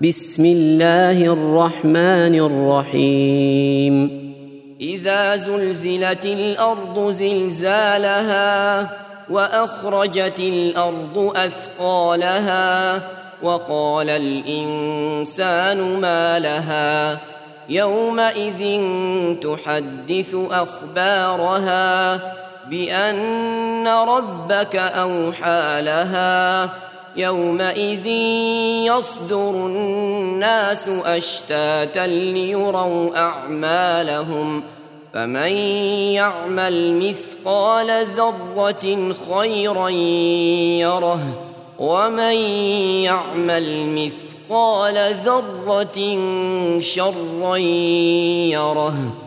بسم الله الرحمن الرحيم إذا زلزلت الأرض زلزالها وأخرجت الأرض أثقالها وقال الإنسان ما لها يومئذ تحدث أخبارها بأن ربك أوحى لها يومئذ يصدر الناس أشتاتا ليروا أعمالهم فمن يعمل مثقال ذرة خيرا يره ومن يعمل مثقال ذرة شرا يره.